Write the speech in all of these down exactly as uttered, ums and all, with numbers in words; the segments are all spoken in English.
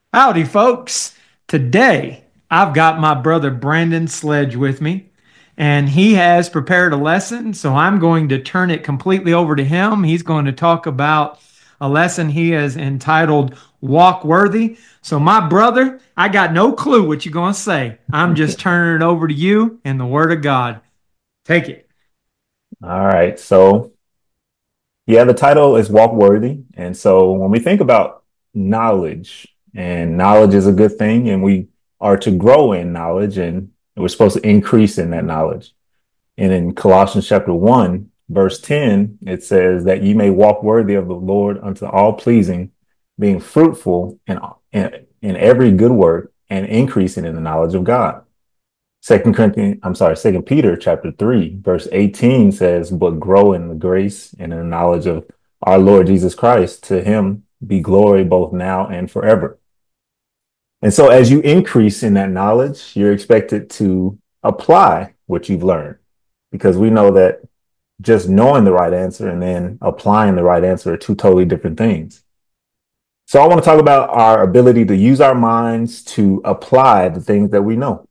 Howdy, folks. Today, I've got my brother Brandon Sledge with me, and he has prepared a lesson. So I'm going to turn it completely over to him. He's going to talk about a lesson he has entitled Walk Worthy. So, my brother, I got no clue what you're going to say. I'm just turning it over to you and the Word of God. Take it. All right. So, yeah, the title is Walk Worthy. And so when we think about knowledge, and knowledge is a good thing, and we are to grow in knowledge, and we're supposed to increase in that knowledge. And in Colossians chapter one, verse ten, it says that you may walk worthy of the Lord unto all pleasing, being fruitful in, in, in every good work and increasing in the knowledge of God. Second Corinthians, I'm sorry, Second Peter chapter three, verse eighteen says, but grow in the grace and in the knowledge of our Lord Jesus Christ. To him be glory both now and forever. And so as you increase in that knowledge, you're expected to apply what you've learned, because we know that just knowing the right answer and then applying the right answer are two totally different things. So I want to talk about our ability to use our minds to apply the things that we know.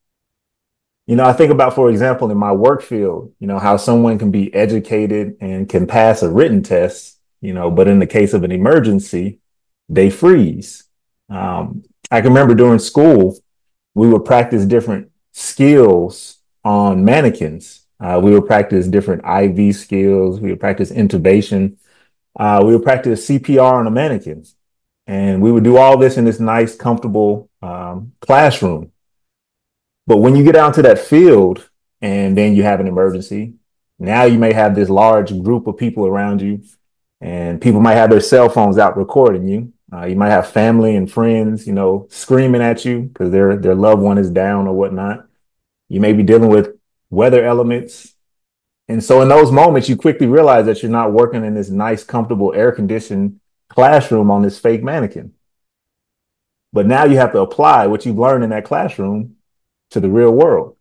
You know, I think about, for example, in my work field, you know, how someone can be educated and can pass a written test, you know, but in the case of an emergency, they freeze. Um, I can remember during school, we would practice different skills on mannequins. Uh, we would practice different I V skills. We would practice intubation. Uh, we would practice C P R on a mannequin. And we would do all this in this nice, comfortable um, classroom. But when you get out to that field and then you have an emergency, now you may have this large group of people around you, and people might have their cell phones out recording you. Uh, you might have family and friends, you know, screaming at you because their their loved one is down or whatnot. You may be dealing with weather elements. And so in those moments, you quickly realize that you're not working in this nice, comfortable, air conditioned classroom on this fake mannequin. But now you have to apply what you've learned in that classroom to the real world.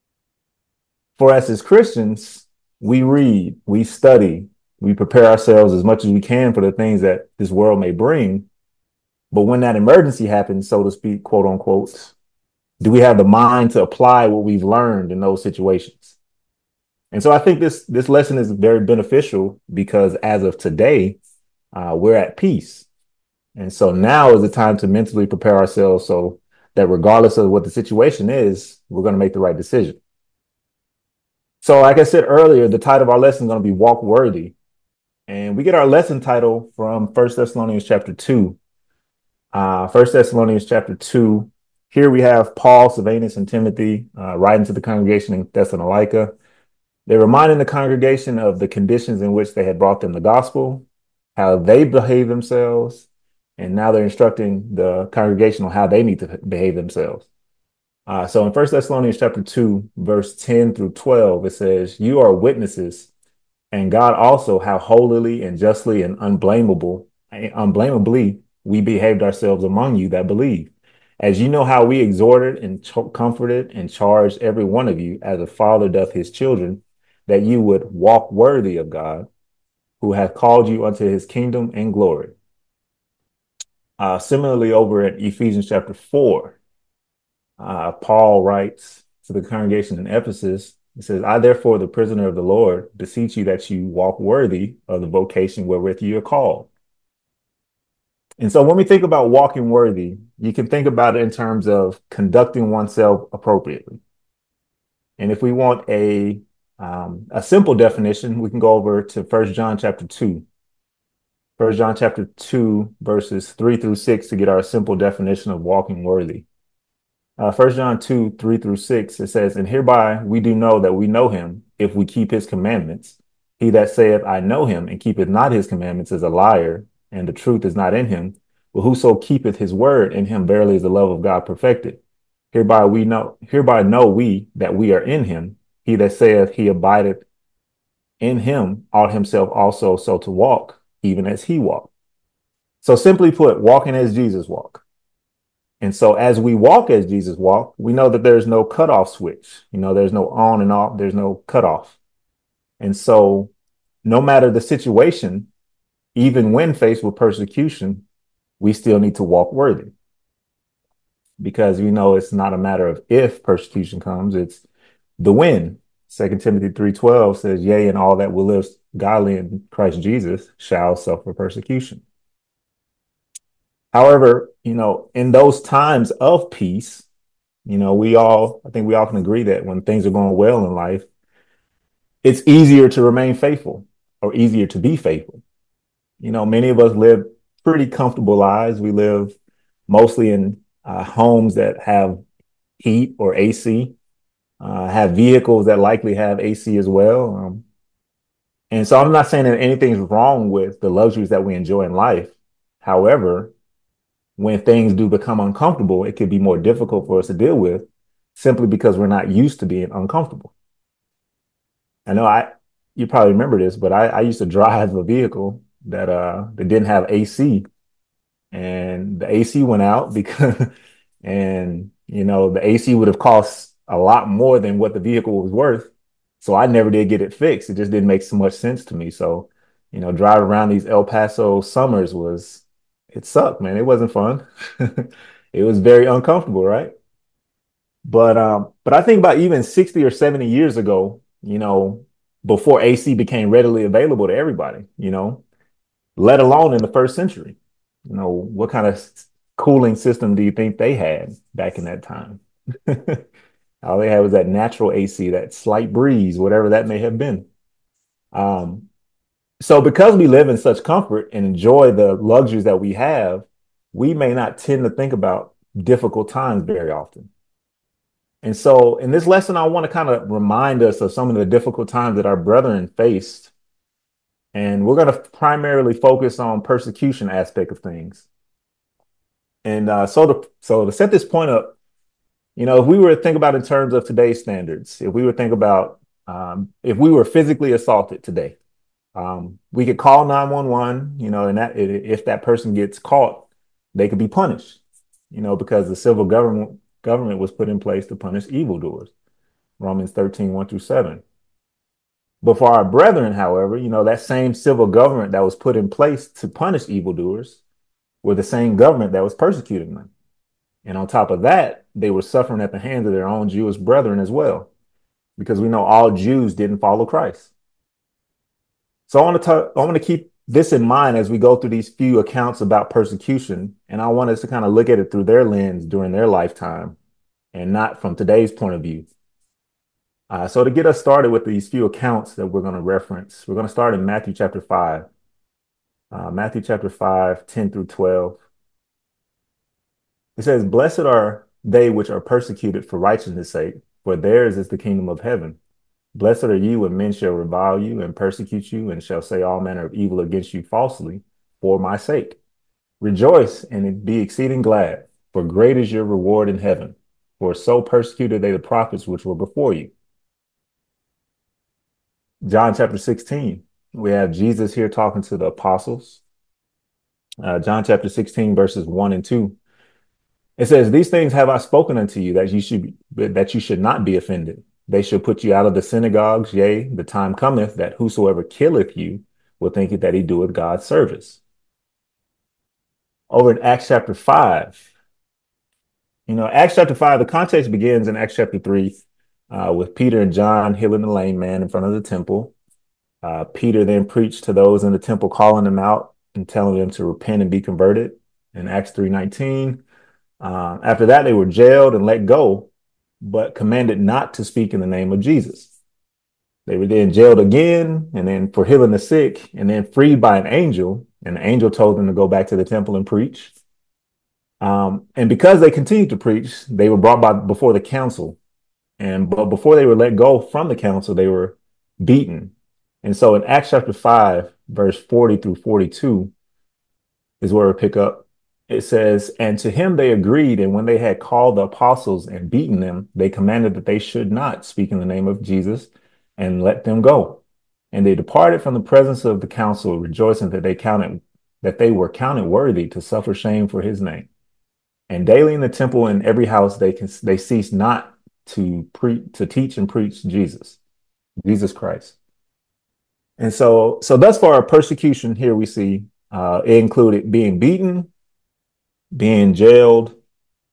For us as Christians, we read, we study, we prepare ourselves as much as we can for the things that this world may bring. But when that emergency happens, so to speak, quote unquote, do we have the mind to apply what we've learned in those situations? And so I think this this lesson is very beneficial because as of today, uh, we're at peace. And so now is the time to mentally prepare ourselves so that regardless of what the situation is, we're going to make the right decision. So, like I said earlier, the title of our lesson is going to be Walk Worthy. And we get our lesson title from First Thessalonians chapter two. Uh, First Thessalonians chapter two. Here we have Paul, Silvanus, and Timothy uh, writing to the congregation in Thessalonica. They're reminding the congregation of the conditions in which they had brought them the gospel, how they behave themselves, and now they're instructing the congregation on how they need to behave themselves. Uh, so in First Thessalonians chapter two, verse ten through twelve, it says, you are witnesses, and God also, how holily and justly and unblameable, unblameably we behaved ourselves among you that believe. As you know how we exhorted and ch- comforted and charged every one of you, as a father doth his children, that you would walk worthy of God, who hath called you unto his kingdom and glory. Uh, similarly, over at Ephesians chapter four, uh, Paul writes to the congregation in Ephesus, he says, I therefore, the prisoner of the Lord, beseech you that you walk worthy of the vocation wherewith you are called. And so when we think about walking worthy, you can think about it in terms of conducting oneself appropriately. And if we want a um, a simple definition, we can go over to First John chapter two. First John chapter two, verses three through six to get our simple definition of walking worthy. Uh, First John two, three through six, it says, and hereby we do know that we know him if we keep his commandments. He that saith, I know him, and keepeth not his commandments is a liar, and the truth is not in him. But whoso keepeth his word, in him verily is the love of God perfected. Hereby we know, hereby know we that we are in him. He that saith he abideth in him ought himself also so to walk, even as he walked. So simply put, walking as Jesus walked. And so as we walk as Jesus walked, we know that there's no cutoff switch. You know, there's no on and off, there's no cutoff. And so no matter the situation, even when faced with persecution, we still need to walk worthy. because we know it's not a matter of if persecution comes, it's the when. Second Timothy three twelve says, yea, and all that will live godly in Christ Jesus shall suffer persecution. However, you know, in those times of peace, you know, we all, I think we all can agree that when things are going well in life, it's easier to remain faithful or easier to be faithful. You know, many of us live pretty comfortable lives. We live mostly in uh, homes that have heat or A C, uh, have vehicles that likely have A C as well. Um, and so I'm not saying that anything's wrong with the luxuries that we enjoy in life. However, when things do become uncomfortable, it could be more difficult for us to deal with simply because we're not used to being uncomfortable. I know I, you probably remember this, but I, I used to drive a vehicle that uh that didn't have A C, and the A C went out because, and you know, the A C would have cost a lot more than what the vehicle was worth. So I never did get it fixed. It just didn't make so much sense to me. So, you know, driving around these El Paso summers was, it sucked, man. It wasn't fun. It was very uncomfortable, right? But um, but I think about even sixty or seventy years ago, you know, before A C became readily available to everybody, you know, let alone in the first century. You know, what kind of cooling system do you think they had back in that time? All they had was that natural A C, that slight breeze, whatever that may have been. Um, so because we live in such comfort and enjoy the luxuries that we have, we may not tend to think about difficult times very often. And so in this lesson, I want to kind of remind us of some of the difficult times that our brethren faced. And we're going to primarily focus on persecution aspect of things. And uh, so to so to set this point up, you know, if we were to think about in terms of today's standards, if we were to think about um, if we were physically assaulted today, um, we could call nine one one, you know, and that if that person gets caught, they could be punished, you know, because the civil government government was put in place to punish evildoers. Romans thirteen, one through seven. But for our brethren, however, you know, that same civil government that was put in place to punish evildoers were the same government that was persecuting them. And on top of that, they were suffering at the hands of their own Jewish brethren as well, because we know all Jews didn't follow Christ. So I want to talk, I want to keep this in mind as we go through these few accounts about persecution. And I want us to kind of look at it through their lens during their lifetime and not from today's point of view. Uh, so to get us started with these few accounts that we're going to reference, we're going to start in Matthew chapter five. Uh, Matthew chapter five, ten through twelve. It says, blessed are they which are persecuted for righteousness' sake, for theirs is the kingdom of heaven. Blessed are you when men shall revile you and persecute you and shall say all manner of evil against you falsely for my sake. Rejoice and be exceeding glad, for great is your reward in heaven. For so persecuted they the prophets which were before you. John chapter sixteen, we have Jesus here talking to the apostles. Uh, John chapter sixteen, verses one and two. It says, these things have I spoken unto you that you should that you should not be offended. They shall put you out of the synagogues. Yea, the time cometh that whosoever killeth you will think that he doeth God's service. Over in Acts chapter five, you know, Acts chapter five, the context begins in Acts chapter three uh, with Peter and John healing the lame man in front of the temple. Uh, Peter then preached to those in the temple, calling them out and telling them to repent and be converted in Acts three nineteen. Uh, after that, they were jailed and let go, but commanded not to speak in the name of Jesus. They were then jailed again, and then for healing the sick, and then freed by an angel. And the angel told them to go back to the temple and preach. Um, and because they continued to preach, they were brought by before the council. And but before they were let go from the council, they were beaten. And so in Acts chapter five, verse forty through forty-two is where we pick up. It says, and to him they agreed. And when they had called the apostles and beaten them, they commanded that they should not speak in the name of Jesus and let them go. And they departed from the presence of the council, rejoicing that they counted that they were counted worthy to suffer shame for his name. And daily in the temple and every house they can they ceased not to pre to teach and preach Jesus, Jesus Christ. And so, so thus far, persecution here we see uh, it included being beaten, being jailed,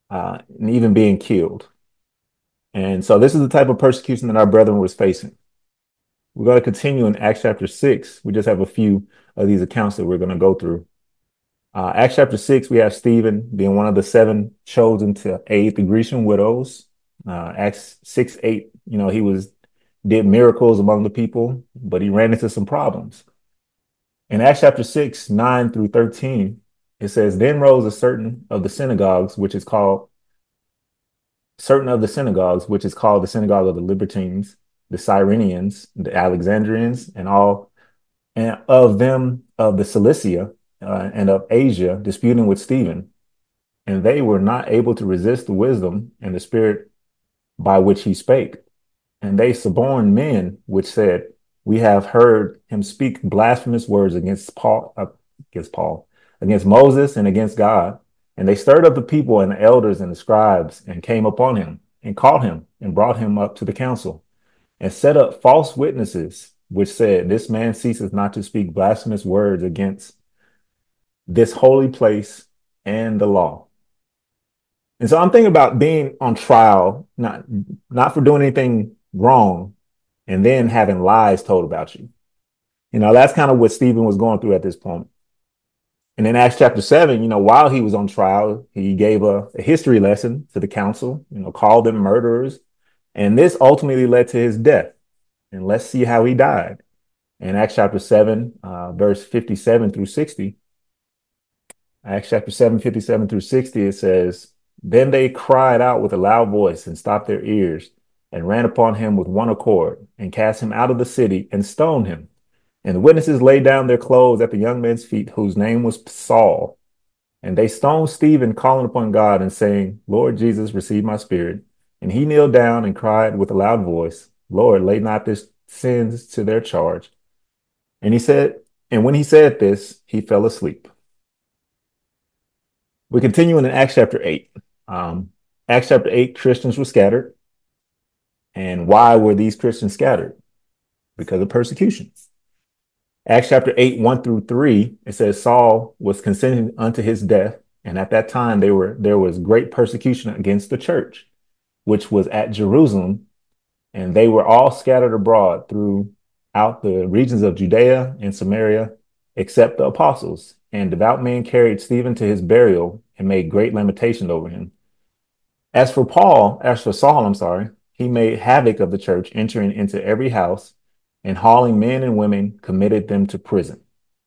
uh, and even being killed. And so this is the type of persecution that our brethren was facing. We're going to continue in Acts chapter six. We just have a few of these accounts that we're going to go through. Uh, Acts chapter six, we have Stephen being one of the seven chosen to aid the Grecian widows. Uh, Acts six, eight, you know, he was did miracles among the people, but he ran into some problems. In Acts chapter six, nine through thirteen, it says, Then rose a certain of the synagogues, which is called certain of the synagogues, which is called the synagogue of the Libertines, the Cyrenians, the Alexandrians, and all and of them of the Cilicia uh, and of Asia, disputing with Stephen. And they were not able to resist the wisdom and the spirit by which he spake. And they suborned men, which said, We have heard him speak blasphemous words against Paul, uh, against Paul, against Moses and against God. And they stirred up the people and the elders and the scribes and came upon him and caught him and brought him up to the council and set up false witnesses, which said, This man ceases not to speak blasphemous words against this holy place and the law. And so I'm thinking about being on trial, not not for doing anything wrong, and then having lies told about you. You know, that's kind of what Stephen was going through at this point. And in Acts chapter seven, you know, while he was on trial, he gave a, a history lesson to the council, you know, called them murderers. And this ultimately led to his death. And let's see how he died. In Acts chapter seven, uh, verse fifty-seven through sixty, Acts chapter seven, fifty-seven through sixty, it says, Then they cried out with a loud voice and stopped their ears and ran upon him with one accord and cast him out of the city and stoned him. And the witnesses laid down their clothes at the young man's feet, whose name was Saul. And they stoned Stephen, calling upon God and saying, Lord Jesus, receive my spirit. And he kneeled down and cried with a loud voice, Lord, lay not this sins to their charge. And he said, and when he said this, he fell asleep. We continue in Acts chapter eight. Um, Acts chapter eight, Christians were scattered. And why were these Christians scattered? Because of persecution. Acts chapter eight, one through three, it says Saul was consenting unto his death. And at that time, they were, there was great persecution against the church, which was at Jerusalem. And they were all scattered abroad throughout the regions of Judea and Samaria, except the apostles. And devout men carried Stephen to his burial and made great lamentation over him. As for Paul, as for Saul, I'm sorry, he made havoc of the church, entering into every house and hauling men and women, committed them to prison.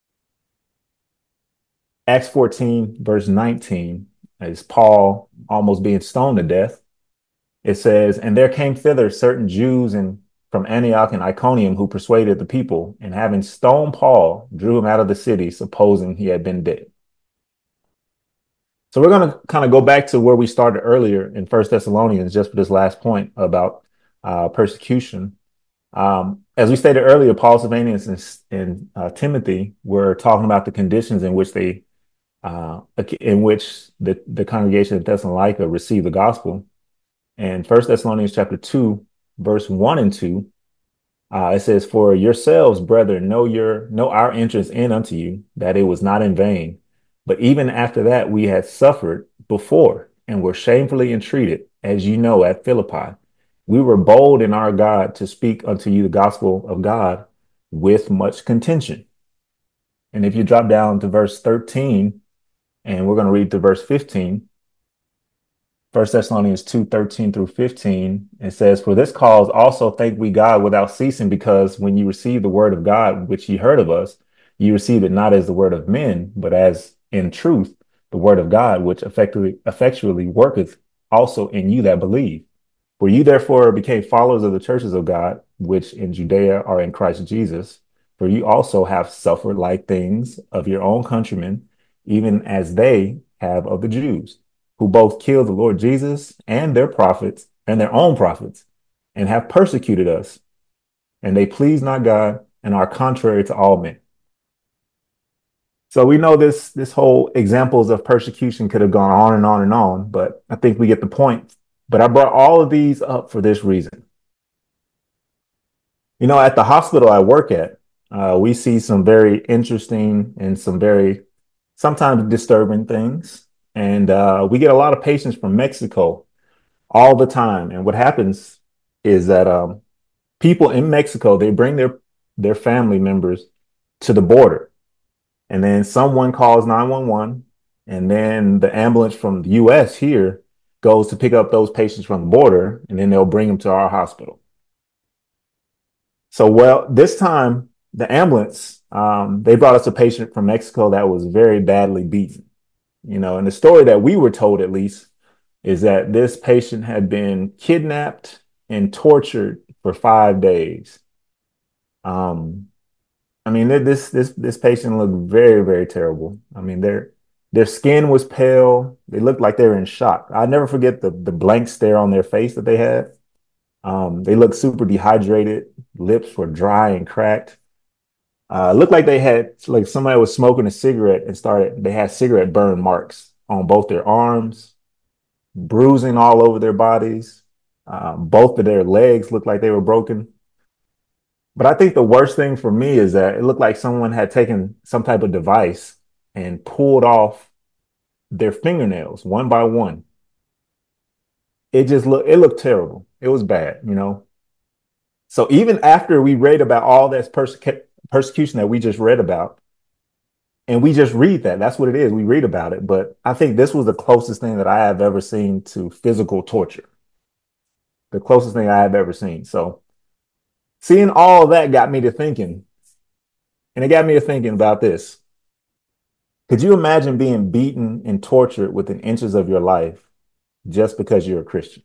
Acts fourteen, verse nineteen, is Paul almost being stoned to death. It says, And there came thither certain Jews and from Antioch and Iconium who persuaded the people, and having stoned Paul, drew him out of the city, supposing he had been dead. So we're going to kind of go back to where we started earlier in First Thessalonians, just for this last point about uh, persecution. Um, as we stated earlier, Paul, Silvanus, and, and uh, Timothy were talking about the conditions in which they, uh, in which the, the congregation of Thessalonica received the gospel. And First Thessalonians chapter two, verse one and two, uh, it says, For yourselves, brethren, know your know our entrance in unto you, that it was not in vain. But even after that, we had suffered before and were shamefully entreated, as you know, at Philippi. We were bold in our God to speak unto you the gospel of God with much contention. And if you drop down to verse thirteen, and we're going to read to verse fifteen, First Thessalonians two, thirteen through fifteen, it says, For this cause also thank we God without ceasing, because when you received the word of God, which ye heard of us, you received it not as the word of men, but as in truth the word of God, which effectually, effectually worketh also in you that believe. For you therefore became followers of the churches of God, which in Judea are in Christ Jesus. For you also have suffered like things of your own countrymen, even as they have of the Jews, who both killed the Lord Jesus and their prophets and their own prophets, and have persecuted us. And they please not God and are contrary to all men. So we know this, this whole examples of persecution could have gone on and on and on, but I think we get the point. But I brought all of these up for this reason. You know, at the hospital I work at, uh, we see some very interesting and some very sometimes disturbing things. And uh, we get a lot of patients from Mexico all the time. And what happens is that um, people in Mexico, they bring their their family members to the border, and then someone calls nine one one, and then the ambulance from the U S here goes to pick up those patients from the border, and then they'll bring them to our hospital. So, well, this time the ambulance, um, they brought us a patient from Mexico that was very badly beaten. You know, and the story that we were told, at least, is that this patient had been kidnapped and tortured for five days. Um, I mean, this this this patient looked very, very terrible. I mean, their their skin was pale. They looked like they were in shock. I never forget the the blank stare on their face that they had. Um, they looked super dehydrated. Lips were dry and cracked. Uh, it looked like they had like somebody was smoking a cigarette and started. They had cigarette burn marks on both their arms, bruising all over their bodies. Um, both of their legs looked like they were broken. But I think the worst thing for me is that it looked like someone had taken some type of device and pulled off their fingernails one by one. It just looked, it looked terrible. It was bad, you know? So even after we read about all this perse- persecution that we just read about, and we just read that, that's what it is. We read about it. But I think this was the closest thing that I have ever seen to physical torture, the closest thing I have ever seen. So seeing all of that got me to thinking, and it got me to thinking about this. Could you imagine being beaten and tortured within inches of your life just because you're a Christian?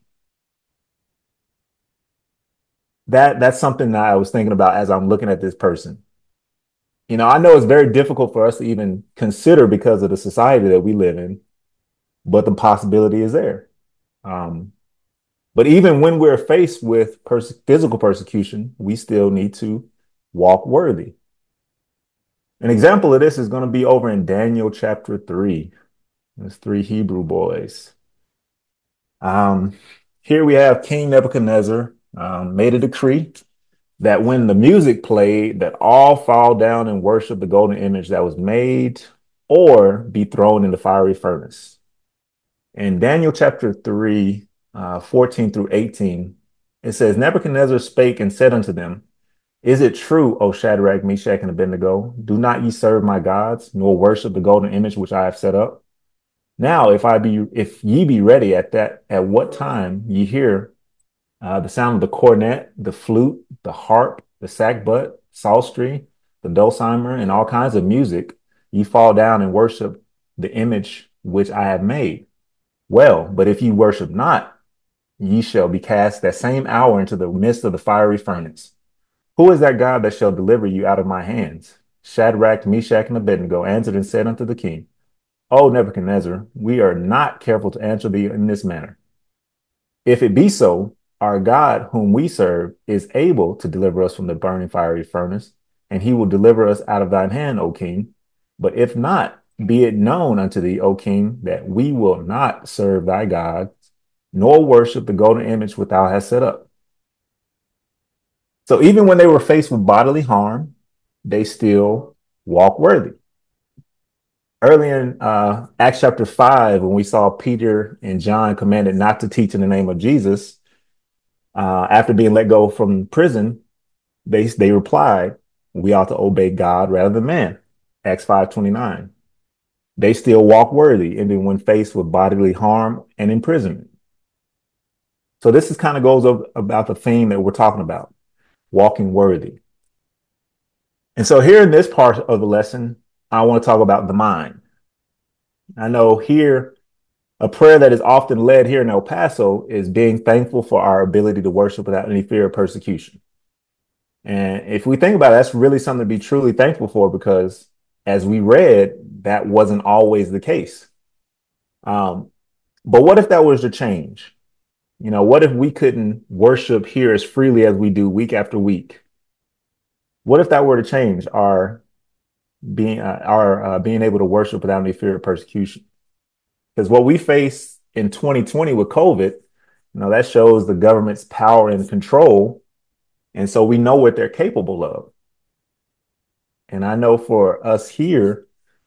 That that's something that I was thinking about as I'm looking at this person. You know, I know it's very difficult for us to even consider because of the society that we live in, but the possibility is there. Um, but even when we're faced with pers- physical persecution, we still need to walk worthy. An example of this is going to be over in Daniel chapter three. There's three Hebrew boys. Um, here we have King Nebuchadnezzar um, made a decree that when the music played, that all fall down and worship the golden image that was made or be thrown in the fiery furnace. In Daniel chapter three, uh, fourteen through eighteen, it says, Nebuchadnezzar spake and said unto them, Is it true, O Shadrach, Meshach, and Abednego? Do not ye serve my gods, nor worship the golden image which I have set up? Now, if I be, if ye be ready at that, at what time ye hear uh, the sound of the cornet, the flute, the harp, the sackbut, psaltery, the dulcimer, and all kinds of music, ye fall down and worship the image which I have made. Well, but if ye worship not, ye shall be cast that same hour into the midst of the fiery furnace. Who is that God that shall deliver you out of my hands? Shadrach, Meshach, and Abednego answered and said unto the king, O Nebuchadnezzar, we are not careful to answer thee in this manner. If it be so, our God, whom we serve, is able to deliver us from the burning fiery furnace, and he will deliver us out of thine hand, O king. But if not, be it known unto thee, O king, that we will not serve thy gods, nor worship the golden image which thou hast set up. So even when they were faced with bodily harm, they still walk worthy. Early in uh, Acts chapter five, when we saw Peter and John commanded not to teach in the name of Jesus, uh, after being let go from prison, they, they replied, we ought to obey God rather than man. Acts five twenty-nine. They still walk worthy, even when faced with bodily harm and imprisonment. So this is kind of goes over about the theme that we're talking about, walking worthy. And so here in this part of the lesson, I want to talk about the mind. I know here, a prayer that is often led here in El Paso is being thankful for our ability to worship without any fear of persecution. And if we think about it, that's really something to be truly thankful for, because as we read, that wasn't always the case. Um, but what if that was to change? You know, what if we couldn't worship here as freely as we do week after week? What if that were to change our being uh, our uh, being able to worship without any fear of persecution? Because what we face in twenty twenty with COVID, you know, that shows the government's power and control, and so we know what they're capable of. And I know for us here,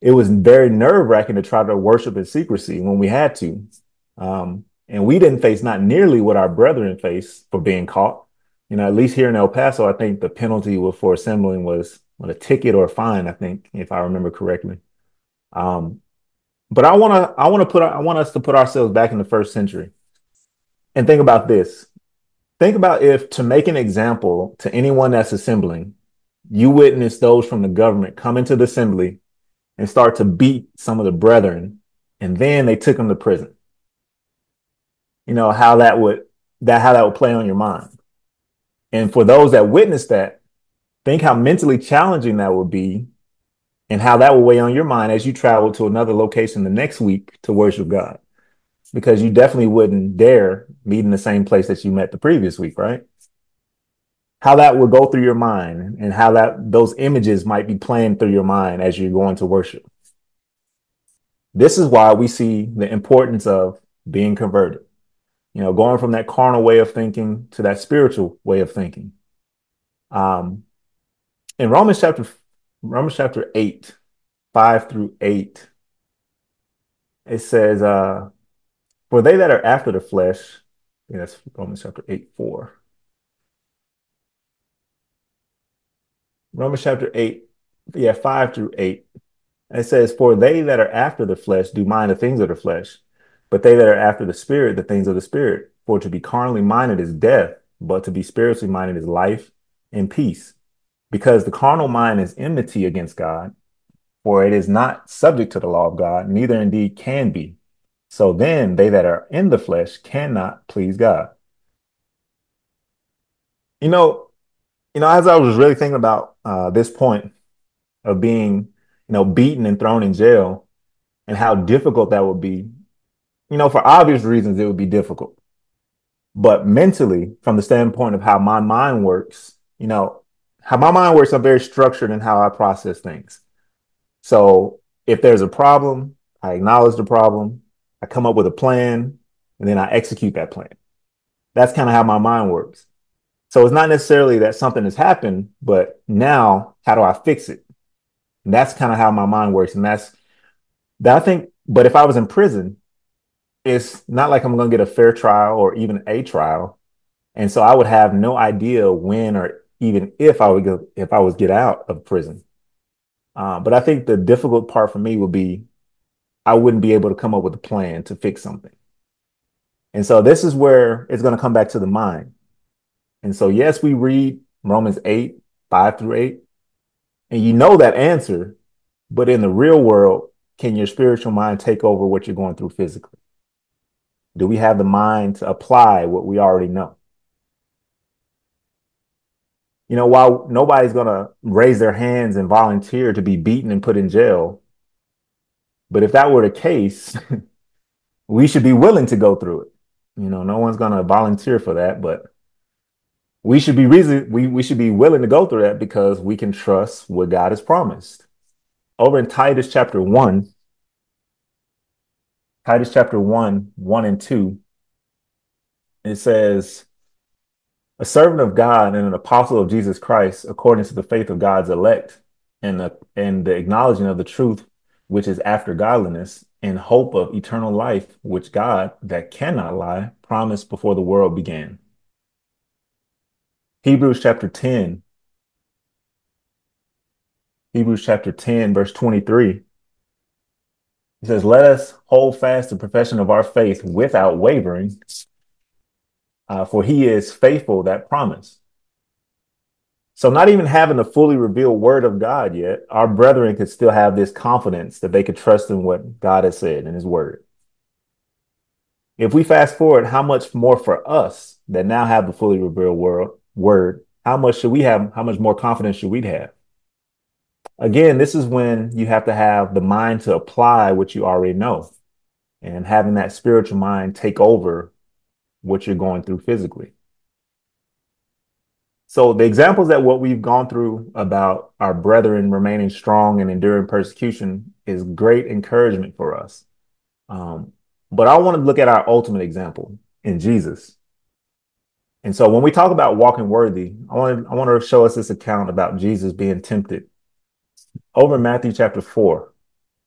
it was very nerve wracking to try to worship in secrecy when we had to. Um, and we didn't face not nearly what our brethren faced for being caught. You know, at least here in El Paso, I think the penalty for assembling was what, a ticket or a fine, I think, if I remember correctly. Um, but I want to, I want to put, I want us to put ourselves back in the first century and think about this. Think about if, to make an example to anyone that's assembling, you witness those from the government come into the assembly and start to beat some of the brethren, and then they took them to prison. You know, how that would, that, how that would play on your mind. And for those that witnessed that, think how mentally challenging that would be and how that will weigh on your mind as you travel to another location the next week to worship God, because you definitely wouldn't dare meet in the same place that you met the previous week, right? How that would go through your mind and how that those images might be playing through your mind as you're going to worship. This is why we see the importance of being converted, you know, going from that carnal way of thinking to that spiritual way of thinking. Um, in Romans chapter Romans chapter eight, five through eight, it says, uh, for they that are after the flesh, yeah, that's Romans chapter eight, four. Romans chapter eight, yeah, five through eight. It says, for they that are after the flesh do mind the things of the flesh, but they that are after the spirit, the things of the spirit. For to be carnally minded is death, but to be spiritually minded is life and peace. Because the carnal mind is enmity against God, for it is not subject to the law of God, neither indeed can be. So then they that are in the flesh cannot please God. You know, you know, as I was really thinking about uh, this point of being, you know, beaten and thrown in jail and how difficult that would be, you know, for obvious reasons, it would be difficult. But mentally, from the standpoint of how my mind works, you know, how my mind works, I'm very structured in how I process things. So if there's a problem, I acknowledge the problem, I come up with a plan, and then I execute that plan. That's kind of how my mind works. So it's not necessarily that something has happened, but now how do I fix it? And that's kind of how my mind works. And that's that I think, but if I was in prison, it's not like I'm going to get a fair trial or even a trial. And so I would have no idea when or even if I would go, if I was get out of prison. Uh, but I think the difficult part for me would be I wouldn't be able to come up with a plan to fix something. And so this is where it's going to come back to the mind. And so, yes, we read Romans eight, five through eight, and you know that answer, but in the real world, can your spiritual mind take over what you're going through physically? Do we have the mind to apply what we already know? You know, while nobody's going to raise their hands and volunteer to be beaten and put in jail, but if that were the case, we should be willing to go through it. You know, no one's going to volunteer for that, but we should be reason we, we should be willing to go through that because we can trust what God has promised. Over in Titus chapter one, Titus chapter one, one and two, it says, a servant of God and an apostle of Jesus Christ, according to the faith of God's elect and the, and the acknowledging of the truth, which is after godliness, in hope of eternal life, which God, that cannot lie, promised before the world began. Hebrews chapter ten, Hebrews chapter ten, verse twenty-three. It says, let us hold fast the profession of our faith without wavering, uh, for he is faithful that promise. So not even having the fully revealed word of God yet, our brethren could still have this confidence that they could trust in what God has said in his word. If we fast forward, how much more for us that now have the fully revealed world, word, how much should we have, how much more confidence should we have? Again, this is when you have to have the mind to apply what you already know and having that spiritual mind take over what you're going through physically. So the examples that what we've gone through about our brethren remaining strong and enduring persecution is great encouragement for us. Um, but I want to look at our ultimate example in Jesus. And so when we talk about walking worthy, I want to, I want to show us this account about Jesus being tempted over in Matthew chapter four.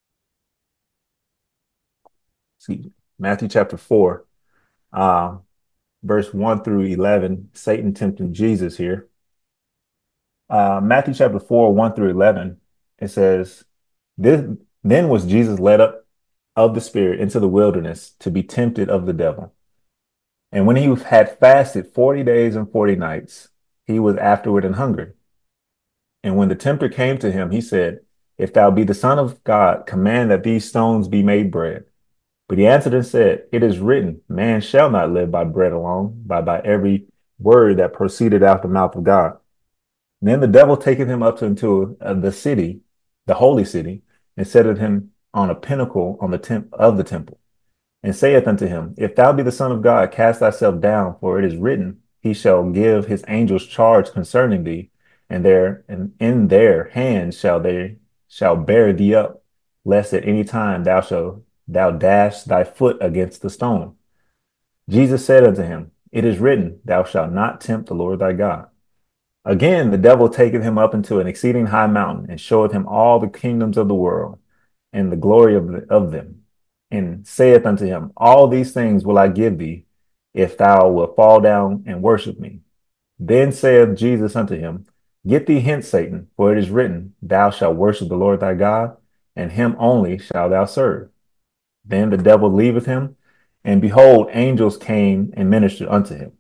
excuse me, Matthew chapter four, uh, verse one through eleven, Satan tempting Jesus here. Uh, Matthew chapter four, one through eleven, it says, this, then was Jesus led up of the Spirit into the wilderness to be tempted of the devil. And when he had fasted forty days and forty nights, he was afterward and hungry. And when the tempter came to him, he said, if thou be the Son of God, command that these stones be made bread. But he answered and said, it is written, man shall not live by bread alone, but by every word that proceeded out the mouth of God. And then the devil taketh him up into uh, the city, the holy city, and setteth him on a pinnacle on the temp of the temple, and saith unto him, if thou be the Son of God, cast thyself down, for it is written, he shall give his angels charge concerning thee, and there and in their hands shall they shall bear thee up, lest at any time thou shalt thou dash thy foot against the stone. Jesus said unto him, it is written, thou shalt not tempt the Lord thy God. Again, the devil taketh him up into an exceeding high mountain, and showeth him all the kingdoms of the world, and the glory of, the, of them, and saith unto him, all these things will I give thee, if thou wilt fall down and worship me. Then saith Jesus unto him, get thee hence, Satan, for it is written, thou shalt worship the Lord thy God, and him only shalt thou serve. Then the devil leaveth him, and behold, angels came and ministered unto him.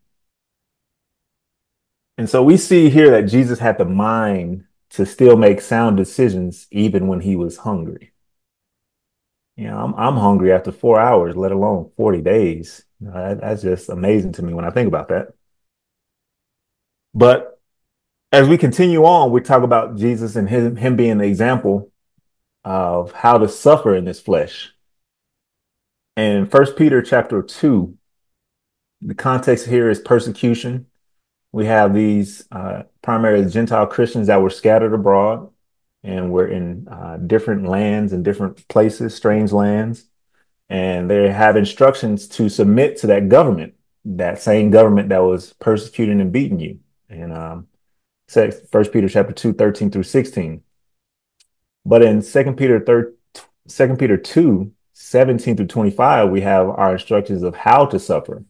And so we see here that Jesus had the mind to still make sound decisions even when he was hungry. You know, I'm, I'm hungry after four hours, let alone forty days. You know, that, that's just amazing to me when I think about that. But as we continue on, we talk about Jesus and him, him being the example of how to suffer in this flesh. And First Peter chapter two, the context here is persecution. We have these uh, primarily Gentile Christians that were scattered abroad and were in uh, different lands and different places, strange lands. And they have instructions to submit to that government, that same government that was persecuting and beating you. And um, First Peter chapter two, thirteen through sixteen. But in Second Peter thir- Second Peter two, seventeen through twenty-five, we have our instructions of how to suffer.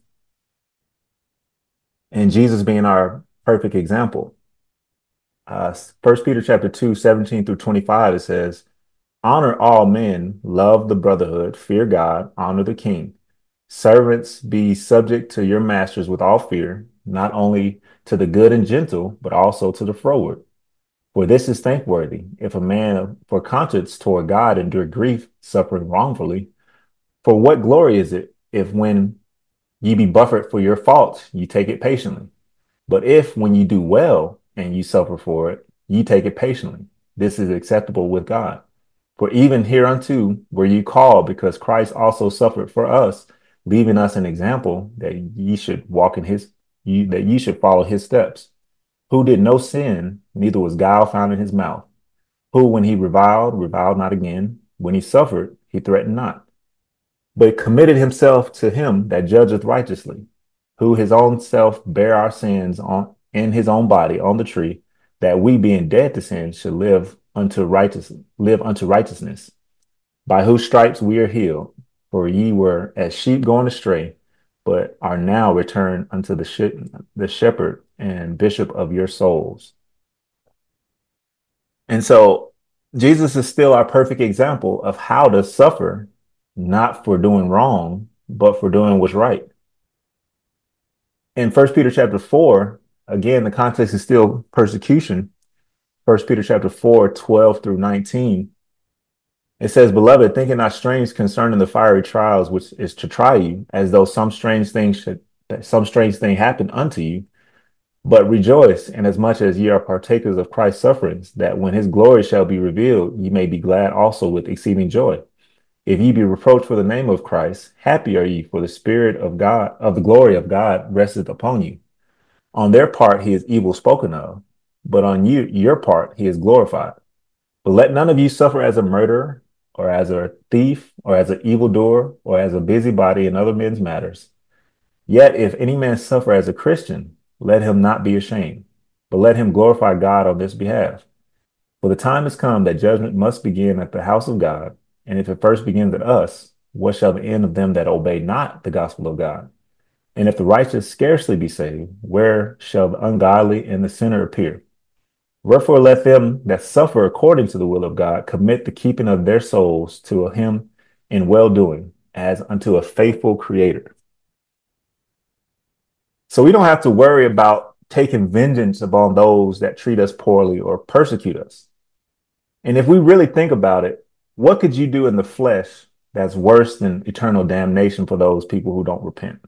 And Jesus being our perfect example. Uh, First Peter chapter two, seventeen through twenty-five, it says, honor all men, love the brotherhood, fear God, honor the king. Servants, be subject to your masters with all fear, not only to the good and gentle, but also to the froward. For this is thankworthy, if a man for conscience toward God endure grief, suffering wrongfully. For what glory is it, if when ye be buffeted for your faults, you take it patiently? But if when you do well and you suffer for it, ye take it patiently, this is acceptable with God. For even hereunto were ye called, because Christ also suffered for us, leaving us an example that ye should walk in his, ye, that ye should follow his steps, who did no sin, neither was guile found in his mouth, who when he reviled, reviled not again, when he suffered, he threatened not, but committed himself to him that judgeth righteously, who his own self bare our sins on in his own body on the tree, that we being dead to sin should live unto righteous live unto righteousness, by whose stripes we are healed. For ye were as sheep going astray, but are now returned unto the sh- the shepherd and bishop of your souls. And so Jesus is still our perfect example of how to suffer, not for doing wrong, but for doing what's right. In First Peter chapter four, again, the context is still persecution. First Peter chapter four, twelve through nineteen. It says, beloved, thinking not strange concerning the fiery trials which is to try you, as though some strange thing should some strange thing happen unto you. But rejoice, inasmuch as ye are partakers of Christ's sufferings, that when his glory shall be revealed, ye may be glad also with exceeding joy. If ye be reproached for the name of Christ, happy are ye, for the Spirit of God, of the glory of God, resteth upon you. On their part he is evil spoken of, but on you, your part, he is glorified. But let none of you suffer as a murderer, or as a thief, or as an evildoer, or as a busybody in other men's matters. Yet if any man suffer as a Christian, let him not be ashamed, but let him glorify God on this behalf. For the time has come that judgment must begin at the house of God, and if it first begins at us, what shall the end of them that obey not the gospel of God? And if the righteous scarcely be saved, where shall the ungodly and the sinner appear? Wherefore let them that suffer according to the will of God commit the keeping of their souls to him in well doing, as unto a faithful creator. So we don't have to worry about taking vengeance upon those that treat us poorly or persecute us. And if we really think about it, what could you do in the flesh that's worse than eternal damnation for those people who don't repent?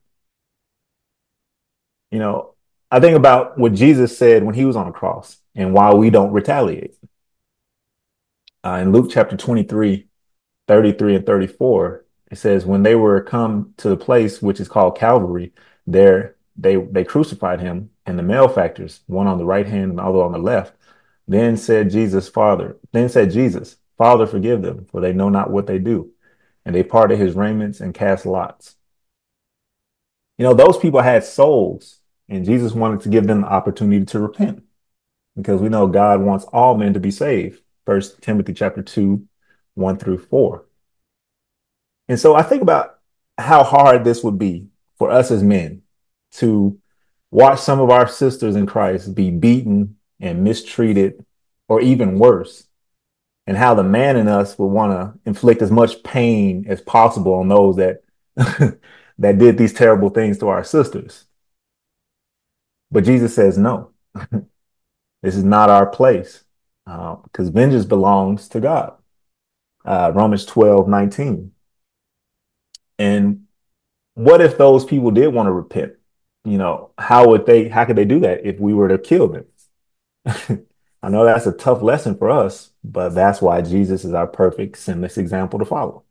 You know, I think about what Jesus said when he was on the cross and why we don't retaliate. Uh, in Luke chapter twenty-three, thirty-three and thirty-four, it says, when they were come to the place which is called Calvary, there they they crucified him and the malefactors, one on the right hand and the other on the left. Then said Jesus, Father, then said Jesus, Father, forgive them, for they know not what they do. And they parted his raiments and cast lots. You know, those people had souls, and Jesus wanted to give them the opportunity to repent, because we know God wants all men to be saved. First Timothy chapter two, one through four. And so I think about how hard this would be for us as men to watch some of our sisters in Christ be beaten and mistreated, or even worse, and how the man in us would want to inflict as much pain as possible on those that that did these terrible things to our sisters. But Jesus says, no, this is not our place, because uh, vengeance belongs to God. Uh, Romans twelve nineteen. And what if those people did want to repent? You know, how would they, how could they do that if we were to kill them? I know that's a tough lesson for us, but that's why Jesus is our perfect sinless example to follow.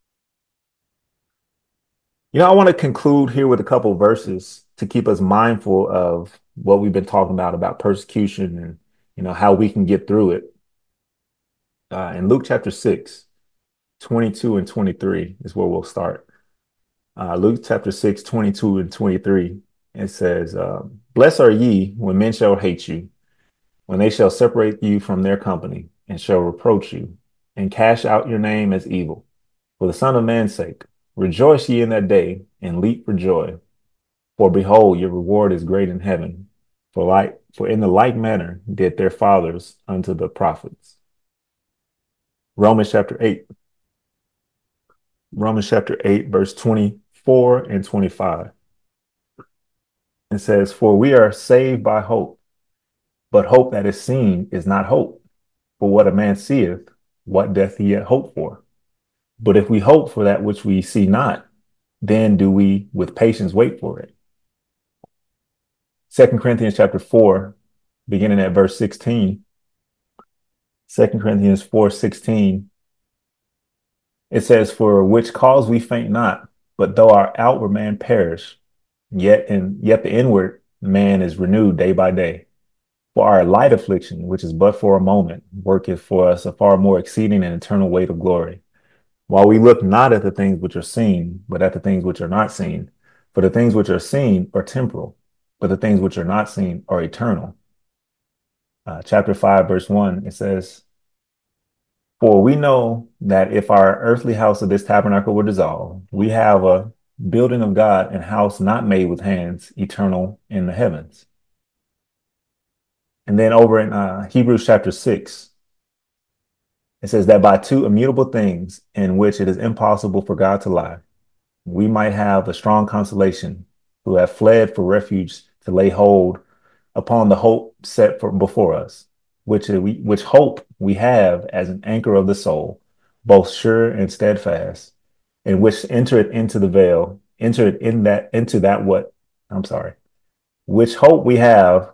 You know, I want to conclude here with a couple of verses to keep us mindful of what we've been talking about, about persecution and, you know, how we can get through it. Uh, in Luke chapter six, twenty-two and twenty-three is where we'll start. Uh, Luke chapter six, twenty-two and twenty-three, it says, uh, blessed are ye when men shall hate you, when they shall separate you from their company, and shall reproach you, and cast out your name as evil, for the Son of Man's sake. Rejoice ye in that day, and leap for joy. For behold, your reward is great in heaven. For like, for in the like manner did their fathers unto the prophets. Romans chapter eight. Romans chapter eight, verse twenty-four and twenty-five. It says, for we are saved by hope, but hope that is seen is not hope. For what a man seeth, what doth he yet hope for? But if we hope for that which we see not, then do we with patience wait for it. Second Corinthians chapter four, beginning at verse sixteen. Second Corinthians four sixteen. It says, for which cause we faint not, but though our outward man perish, yet in yet the inward man is renewed day by day. For our light affliction, which is but for a moment, worketh for us a far more exceeding and eternal weight of glory. While we look not at the things which are seen, but at the things which are not seen. For the things which are seen are temporal, but the things which are not seen are eternal. Uh, chapter five, verse one, it says, for we know that if our earthly house of this tabernacle were dissolved, we have a building of God, and house not made with hands, eternal in the heavens. And then over in uh, Hebrews chapter six, it says that by two immutable things in which it is impossible for God to lie, we might have a strong consolation, who have fled for refuge to lay hold upon the hope set for before us, which we, which hope we have as an anchor of the soul, both sure and steadfast, and which entereth into the veil, entereth in that into that what I'm sorry, which hope we have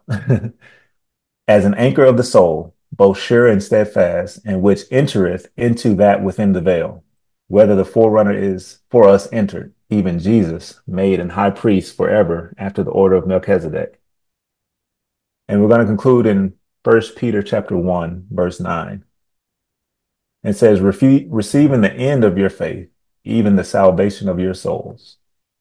as an anchor of the soul, both sure and steadfast, and which entereth into that within the veil, whether the forerunner is for us entered, even Jesus, made an high priest forever after the order of Melchizedek. And we're going to conclude in First Peter chapter one, verse nine. It says, Refu- receiving the end of your faith, even the salvation of your souls.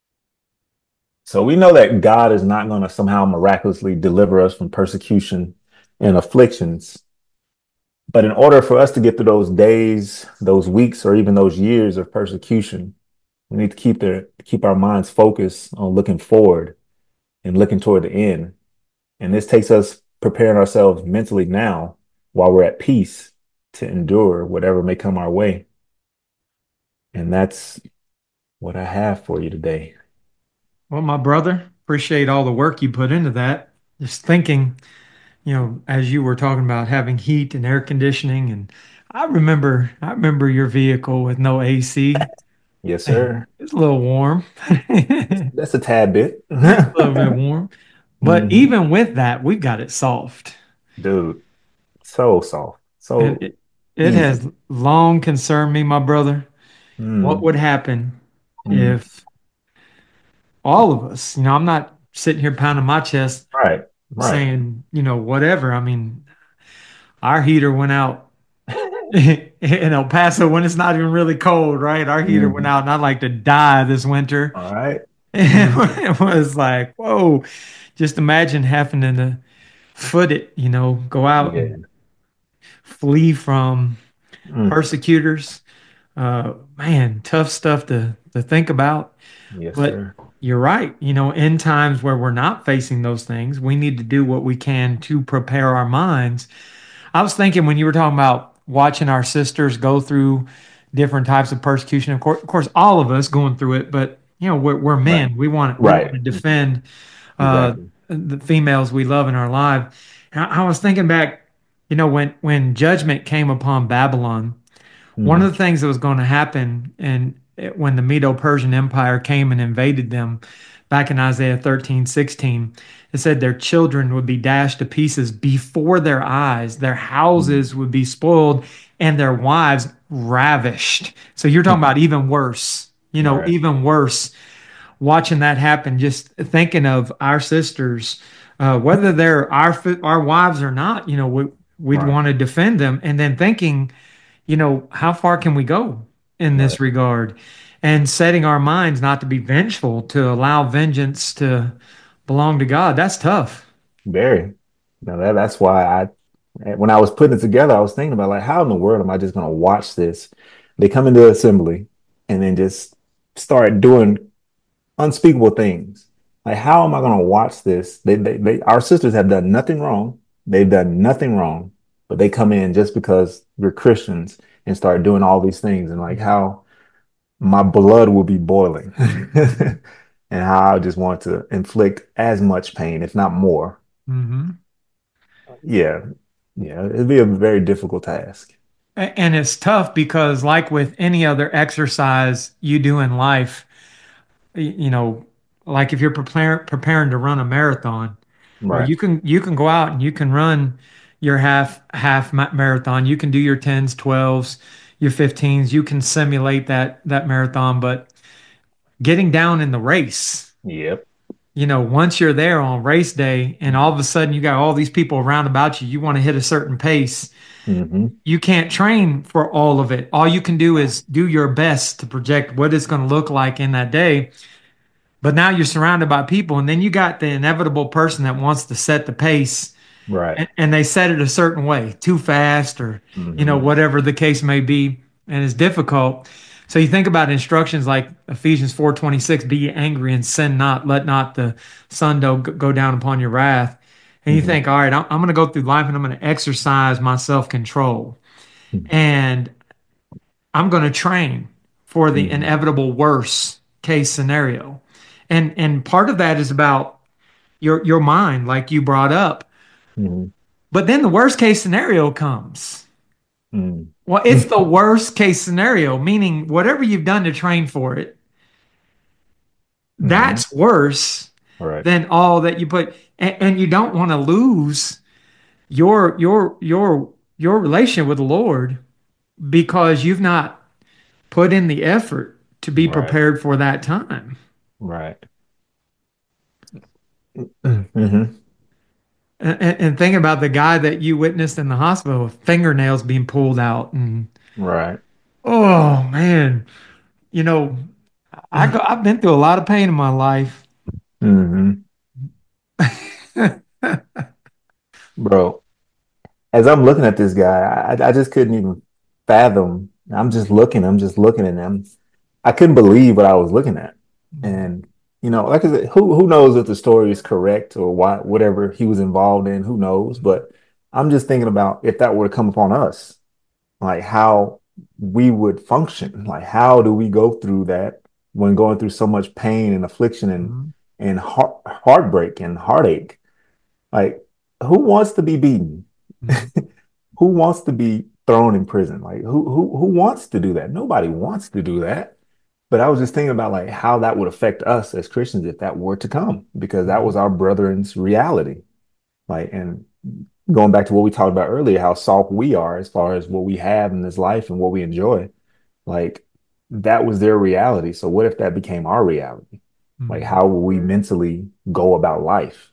So we know that God is not going to somehow miraculously deliver us from persecution and afflictions. But in order for us to get through those days, those weeks, or even those years of persecution, We need to keep their keep our minds focused on looking forward and looking toward the end. And this takes us preparing ourselves mentally now while we're at peace to endure whatever may come our way. And that's what I have for you today. Well, my brother, appreciate all the work you put into that. Just thinking, you know, as you were talking about having heat and air conditioning, and I remember, I remember your vehicle with no A C. Yes, sir. It's a little warm, a That's a tad bit. little bit warm. But hmm even with that, we've got it solved. Dude, so soft, And so it, it easy. has long concerned me, my brother, what Mm, would happen mm. if all of us, you know, I'm not sitting here pounding my chest Right, right. saying, you know, whatever. I mean, our heater went out in El Paso when it's not even really cold, right? Our heater went hmm out and I'd like to die this winter. All right. Mhm. It was like, whoa, just imagine having to foot it, you know, go out Yeah. and flee from Mm. persecutors. Uh, man, tough stuff to, to think about. Yes, But sir. you're right. You know, in times where we're not facing those things, we need to do what we can to prepare our minds. I was thinking when you were talking about watching our sisters go through different types of persecution. Of course, of course, all of us going through it, but you know, we're, we're Right, men. We want we want right. to Mhm. defend uh, Exactly. the females we love in our life. And I, I was thinking back, you know, when when judgment came upon Babylon, one hmm of the things that was going to happen, and when the Medo-Persian Empire came and invaded them back in Isaiah thirteen sixteen, it said their children would be dashed to pieces before their eyes, their houses would be spoiled, and their wives ravished. So you're talking about even worse, you know, Right, even worse. Watching that happen, just thinking of our sisters, uh, whether they're our our wives or not, you know, we, we'd right, want to defend them, and then thinking, you know, how far can we go in this right. regard? And setting our minds not to be vengeful, to allow vengeance to belong to God. That's tough. Very. Now that that's why I when I was putting it together, I was thinking about like how in the world am I just gonna watch this? They come into assembly and then just start doing unspeakable things. Like how am I gonna watch this? They, they they our sisters have done nothing wrong. They've done nothing wrong, but they come in just because we're Christians and start doing all these things and like how my blood will be boiling and how I just want to inflict as much pain, if not more. Hmm. Yeah. Yeah. It'd be a very difficult task. And it's tough because, like with any other exercise you do in life, you know, like if you're preparing preparing to run a marathon, well, Right. you can you can go out and you can run your half half ma- marathon. You can do your tens, twelves, your fifteens. You can simulate that that marathon, but getting down in the race, Yep. you know, once you're there on race day and all of a sudden you got all these people around about you, you want to hit a certain pace. Mm-hmm. You can't train for all of it. All you can do is do your best to project what it's going to look like in that day. But now you're surrounded by people, and then you got the inevitable person that wants to set the pace, Right. and, and they set it a certain way, too fast, or you know, Mm-hmm. whatever the case may be, and it's difficult. So you think about instructions like Ephesians four twenty six: "Be ye angry and sin not; let not the sun do- go down upon your wrath." And you Mm-hmm. think, all right, I'm, I'm going to go through life and I'm going to exercise my self control, and I'm going to train for the Mm-hmm. inevitable worst case scenario. And and part of that is about your your mind, like you brought up. Mm-hmm. But then the worst case scenario comes. Well, it's Mm-hmm. the worst case scenario, meaning whatever you've done to train for it, Mm-hmm. that's worse All right. than all that you put. And, and you don't want to lose your your your your relationship with the Lord because you've not put in the effort to be Right. prepared for that time. Right. Mm-hmm. And, and think about the guy that you witnessed in the hospital with fingernails being pulled out. And Right. oh man, you know, I go, I've been through a lot of pain in my life. Mm-hmm. Bro, as I'm looking at this guy, I, I just couldn't even fathom. I'm just looking, I'm just looking at him. I couldn't believe what I was looking at. Mhm. And, you know, like I said, who who knows if the story is correct or why whatever he was involved in, who knows? But I'm just thinking about if that were to come upon us, like how we would function. Like how do we go through that when going through so much pain and affliction and Mhm. and heart, heartbreak and heartache? Like who wants to be beaten? Mhm. Who wants to be thrown in prison? Like who who who wants to do that? Nobody wants to do that. But I was just thinking about like how that would affect us as Christians if that were to come, because that was Mhm. our brethren's reality. Like, and going back to what we talked about earlier, how soft we are as far as what we have in this life and what we enjoy, like that was their reality. So what if that became our reality? Like, Mhm. how will we mentally go about life?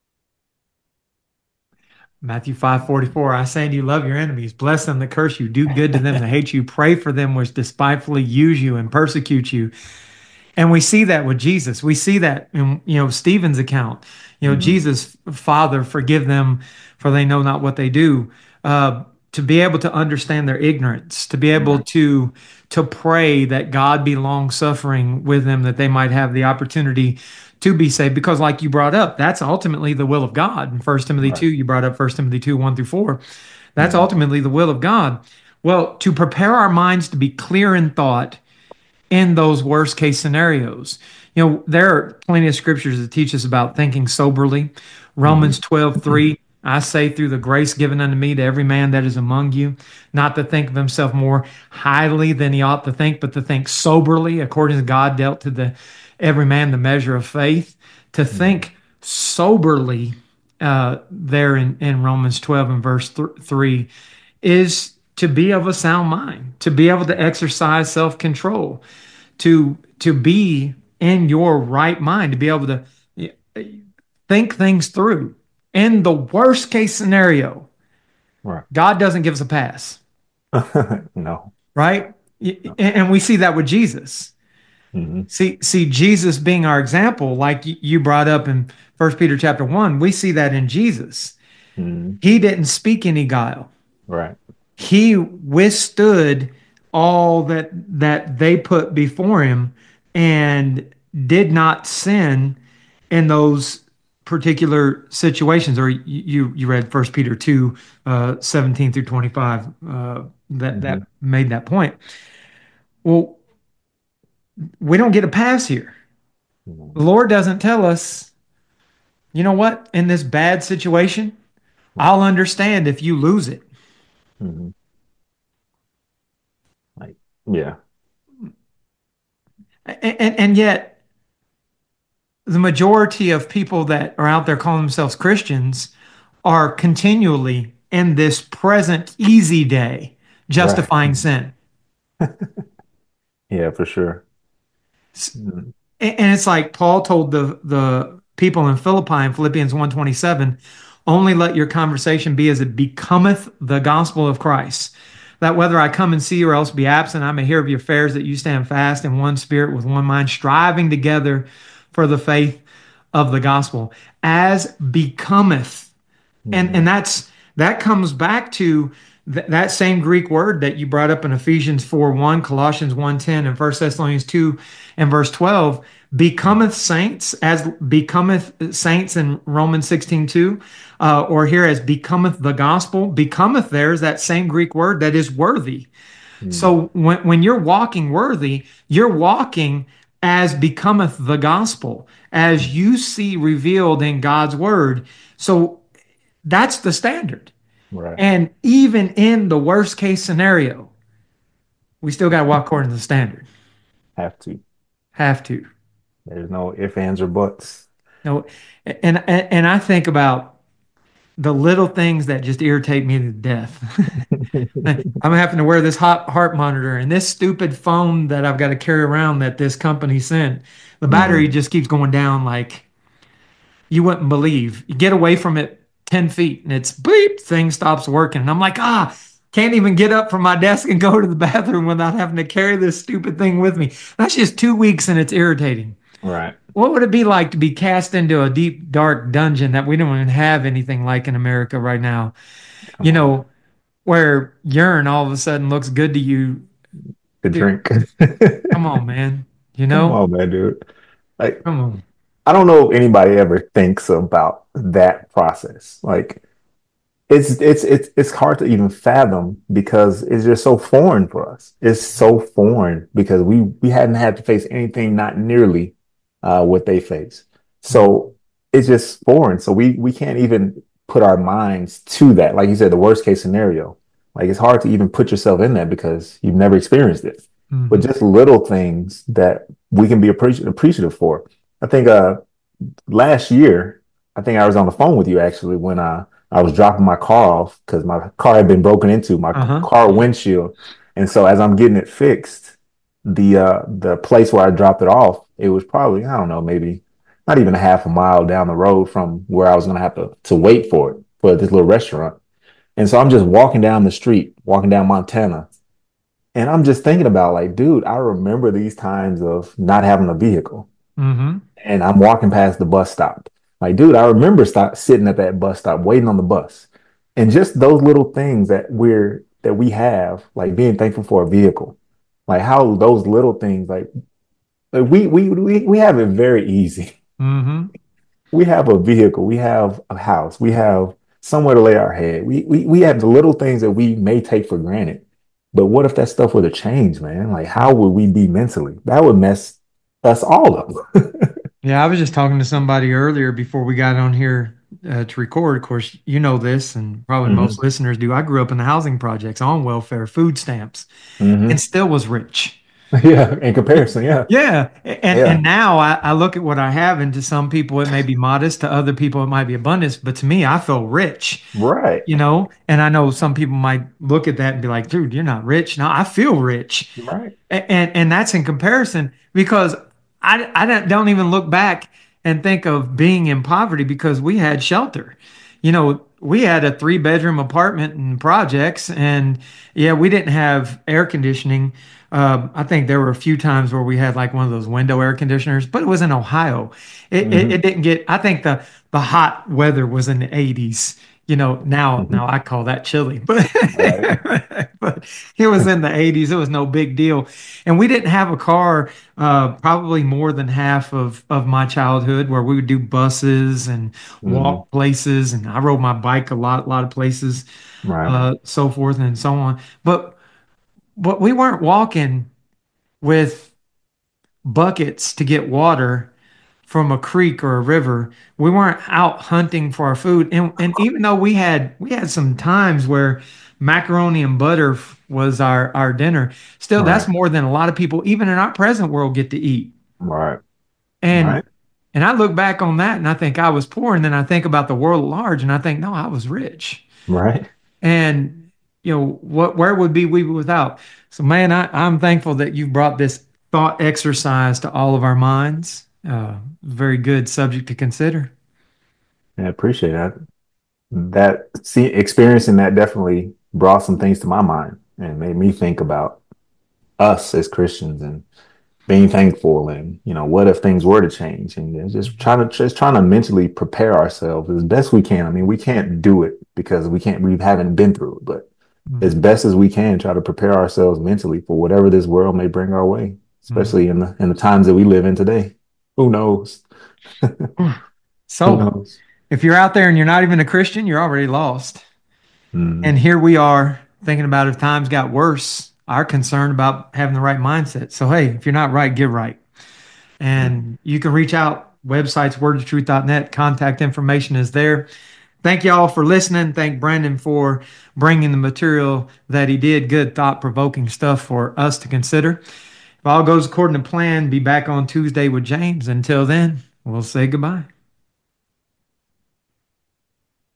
Matthew five forty-four, I say to you, love your enemies, bless them that curse you, do good to them that hate you, pray for them which despitefully use you and persecute you. And we see that with Jesus. We see that in, you know, Stephen's account. You know, Hmm. Jesus, Father, forgive them for they know not what they do. Uh, to be able to understand their ignorance, to be able Right. to to pray that God be long suffering with them, that they might have the opportunity to be saved. Because, like you brought up, that's ultimately the will of God. In First Timothy Right. two, you brought up First Timothy two, one through four. That's Hmm. ultimately the will of God. Well, to prepare our minds to be clear in thought in those worst case scenarios. You know, there are plenty of scriptures that teach us about thinking soberly. Romans Hmm. twelve three, I say through the grace given unto me to every man that is among you, not to think of himself more highly than he ought to think, but to think soberly, according to God dealt to the every man the measure of faith. To Hmm. think soberly uh, there in, in Romans twelve and verse th- three is to be of a sound mind, to be able to exercise self control, to to be in your right mind, to be able to think things through. In the worst case scenario, Right. God doesn't give us a pass, No. right? No. And we see that with Jesus. Hmm. See, see Jesus being our example, like you brought up in First Peter chapter one, we see that in Jesus. Hmm. He didn't speak any guile. Right. He withstood all that that they put before him and did not sin in those particular situations. Or you you read First Peter two, uh, seventeen through twenty-five, uh, that that Hmm. made that point. Well, we don't get a pass here. The Hmm. Lord doesn't tell us, you know what, in this bad situation, Right. I'll understand if you lose it. Hmm. Like, yeah. And, and, and yet the majority of people that are out there calling themselves Christians are continually in this present easy day Right. justifying sin. Yeah, for sure. Mhm. And it's like Paul told the the people in Philippi in Philippians one twenty-seven, only let your conversation be as it becometh the gospel of Christ. That whether I come and see you or else be absent, I may hear of your affairs, that you stand fast in one spirit with one mind, striving together for the faith of the gospel, as becometh. And Mhm. and that's that comes back to th- that same Greek word that you brought up in Ephesians four one, Colossians one ten, and First Thessalonians two and verse twelve, becometh saints, as becometh saints in Romans sixteen two, uh, or here as becometh the gospel. Becometh there is that same Greek word that is worthy. Mhm. So when, when you're walking worthy, you're walking as becometh the gospel, as Mhm. you see revealed in God's word. So that's the standard. Right. And even in the worst case scenario, we still got to walk according to the standard. Have to. Have to. There's no ifs, ands, or buts. No, and, and and I think about the little things that just irritate me to death. I'm having to wear this hot heart monitor and this stupid phone that I've got to carry around that this company sent. The battery Hmm. just keeps going down like you wouldn't believe. You get away from it ten feet and it's bleep, thing stops working. And I'm like, ah, can't even get up from my desk and go to the bathroom without having to carry this stupid thing with me. That's just two weeks and it's irritating. Right. What would it be like to be cast into a deep, dark dungeon that we don't even have anything like in America right now? Come You on. know, where urine all of a sudden looks good to you to Dude, drink. come on, man. You Come know, on, man, dude. Like, come on. I don't know if anybody ever thinks about that process. Like, it's it's it's it's hard to even fathom because it's just so foreign for us. It's so foreign because we we hadn't had to face anything not nearly uh, what they face. Mm, So it's just foreign. So we we can't even put our minds to that. Like you said, the worst case scenario. Like it's hard to even put yourself in that because you've never experienced it. But mhm, just little things that we can be appreci- appreciative for. I think uh last year, I think I was on the phone with you actually when uh, I was dropping my car off because my car had been broken into, my uh-huh. car windshield. And so as I'm getting it fixed, the uh, the place where I dropped it off, it was probably, I don't know, maybe not even a half a mile down the road from where I was gonna have to to wait for it for this little restaurant. And so I'm just walking down the street, walking down Montana, and I'm just thinking about like, dude, I remember these times of not having a vehicle Mhm, and I'm walking past the bus stop. Like, dude, I remember stop, sitting at that bus stop waiting on the bus. And just those little things that we're that we have, like being thankful for a vehicle, like how those little things, like, like we we we we have it very easy. mhm. We have a vehicle, we have a house, we have somewhere to lay our head. We we we have the little things that we may take for granted. But what if that stuff were to change, man? Like, how would we be mentally? That would mess us all up. Yeah, I was just talking to somebody earlier before we got on here uh, to record. Of course, you know this, and probably most Hmm. listeners do. I grew up in the housing projects on welfare, food stamps, and Hmm. still was rich. Yeah, in comparison, yeah. Yeah. And Yeah. and now I, I look at what I have, and to some people it may be modest, to other people it might be abundance, but to me, I feel rich, Right. you know. And I know some people might look at that and be like, dude, you're not rich. No, I feel rich. Right. A- And and that's in comparison because I I don't, don't even look back and think of being in poverty because we had shelter. You know, we had a three bedroom apartment and projects, and yeah, we didn't have air conditioning. Uh, I think there were a few times where we had like one of those window air conditioners, but it was in Ohio. It, it, it Hmm. didn't get. I think the the hot weather was in the eighties. You know, now Hmm. now I call that chilly, but Right. but it was in the eighties. It was no big deal, and we didn't have a car. Uh, probably more than half of of my childhood, where we would do buses and Hmm. walk places, and I rode my bike a lot, a lot of places, Right. uh, so forth and so on. But but we weren't walking with buckets to get water from a creek or a river. We weren't out hunting for our food. And and even though we had we had some times where macaroni and butter was our our dinner, still that's Right. more than a lot of people even in our present world get to eat. Right. And Right. and I look back on that and I think I was poor, and then I think about the world at large and I think no, I was rich. Right. And you know what? Where would be we without? So, man, I, I'm thankful that you brought this thought exercise to all of our minds. Uh, very good subject to consider. I appreciate that. That see experiencing that definitely brought some things to my mind and made me think about us as Christians and being thankful and you know what if things were to change and just trying to just trying to mentally prepare ourselves as best we can. I mean, we can't do it because we can't we haven't been through it, but as Mhm. best as we can, try to prepare ourselves mentally for whatever this world may bring our way, Mhm. especially in the in the times that we live in today. Who knows? Who So, knows? if you're out there and you're not even a Christian, you're already lost. And Mm, here we are thinking about if times got worse, our concern about having the right mindset. So, hey, if you're not right, get right. mm. And you can reach out. Websites word of truth dot net. Contact information is there. Thank you all for listening. Thank Brandon for bringing the material that he did. Good, thought provoking stuff for us to consider. If all goes according to plan, be back on Tuesday with James. Until then, we'll say goodbye.